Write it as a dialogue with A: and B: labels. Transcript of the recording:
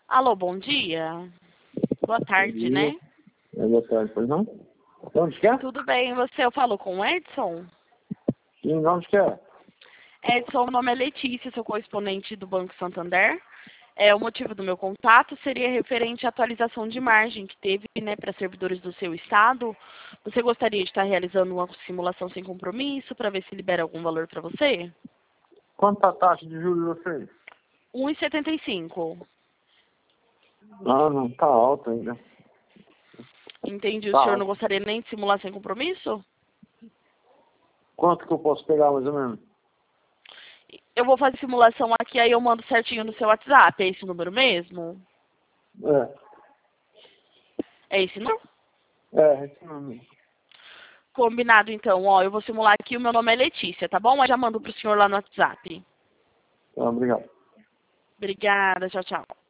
A: Alô, bom dia. Boa tarde,
B: Bom dia.
A: né?
B: Boa tarde, pois não? Onde que é?
A: Tudo bem, você? Eu falo com o Edson?
B: Sim, onde que é?
A: Edson, meu nome é Letícia, sou correspondente do Banco Santander. O motivo do meu contato seria referente à atualização de margem que teve, né, para servidores do seu estado. Você gostaria de estar realizando uma simulação sem compromisso para ver se libera algum valor para você?
B: Quanto a taxa de juros de vocês?
A: 1,75.
B: Ah, não, tá alta ainda.
A: Entendi. O
B: Tá
A: senhor não
B: alta.
A: gostaria nem de simular sem compromisso?
B: Quanto que eu posso pegar mais ou menos?
A: Eu vou fazer simulação aqui, aí eu mando certinho no seu WhatsApp. É esse o número mesmo?
B: É,
A: É esse número?
B: esse nome.
A: Combinado, então. Ó, eu vou simular aqui. O meu nome é Letícia, tá bom? Eu já mando pro senhor lá no WhatsApp.
B: Tá, obrigado.
A: Obrigada. Tchau, tchau.